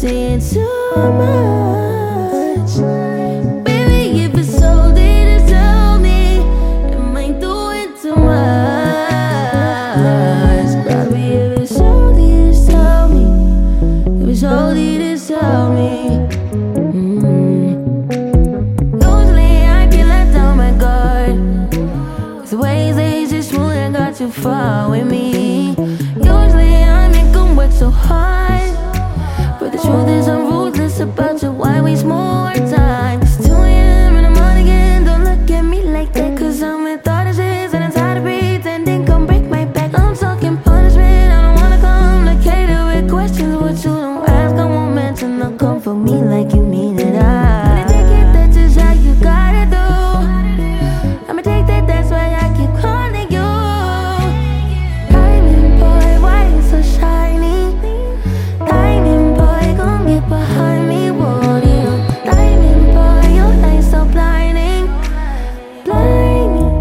saying too much. Baby, if it's so deep to tell me, am I doing too much? Probably if it's so deep to tell me, if it's so deep to tell me. Usually I get left on my guard, 'cause the ways they just wouldn't got too far with me. Usually I make them work so hard, but the truth is I'm ruthless about you. Why waste more time? It's 2 a.m. and I'm on again. Don't look at me like that, 'cause I'm with all this shit and I'm tired of pretending. Come break my back, I'm talking punishment. I don't wanna complicated with questions. What you don't ask, I won't mention. Don't come for me like you mean it. I'ma take it, that's just how you gotta do. I'ma take that, that's why I keep calling you. Diamond boy, why you so shiny? Diamond boy, gon' get behind me, won't you? Diamond boy, your light so blinding, blinding.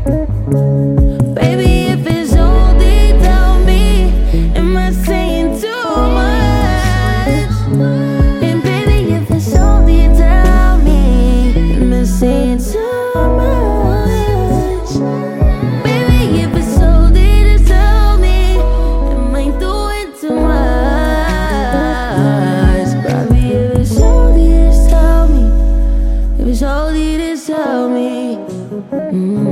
Baby, if it's OD, tell me, am I saying too much? And baby, if it's OD, tell me, am I saying too much? Baby, if it's OD, just tell me, am I doing too much? Probably if it's OD, just tell me, if it's OD, just tell me.